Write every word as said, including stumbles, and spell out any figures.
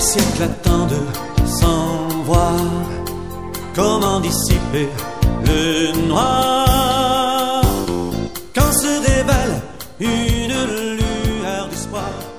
siècles attendent sans voir comment dissiper le noir. Quand se révèle une lueur d'espoir.